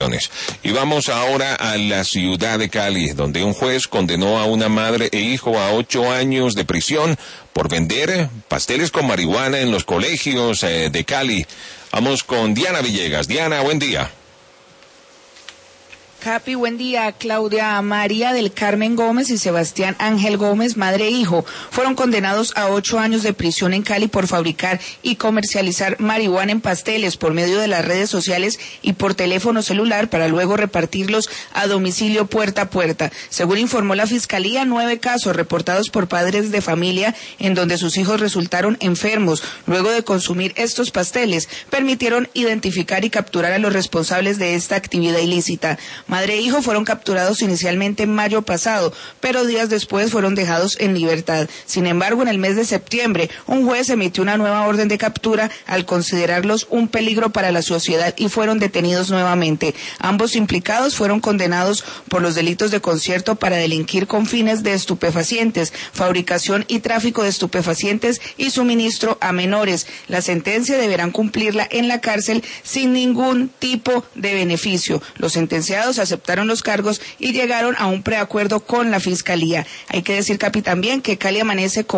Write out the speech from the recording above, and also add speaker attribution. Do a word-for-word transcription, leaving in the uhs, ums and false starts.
Speaker 1: Y vamos ahora a la ciudad de Cali, donde un juez condenó a una madre e hijo a ocho años de prisión por vender pasteles con marihuana en los colegios eh, de Cali. Vamos con Diana Villegas. Diana, buen día.
Speaker 2: Capi, buen día. Claudia María del Carmen Gómez y Sebastián Ángel Gómez, madre e hijo, fueron condenados a ocho años de prisión en Cali por fabricar y comercializar marihuana en pasteles por medio de las redes sociales y por teléfono celular para luego repartirlos a domicilio puerta a puerta. Según informó la Fiscalía, nueve casos reportados por padres de familia en donde sus hijos resultaron enfermos luego de consumir estos pasteles permitieron identificar y capturar a los responsables de esta actividad ilícita. Madre e hijo fueron capturados inicialmente en mayo pasado, pero días después fueron dejados en libertad. Sin embargo, en el mes de septiembre, un juez emitió una nueva orden de captura al considerarlos un peligro para la sociedad y fueron detenidos nuevamente. Ambos implicados fueron condenados por los delitos de concierto para delinquir con fines de estupefacientes, fabricación y tráfico de estupefacientes y suministro a menores. La sentencia deberán cumplirla en la cárcel sin ningún tipo de beneficio. Los sentenciados aceptaron los cargos y llegaron a un preacuerdo con la Fiscalía. Hay que decir, Capi, también que Cali amanece con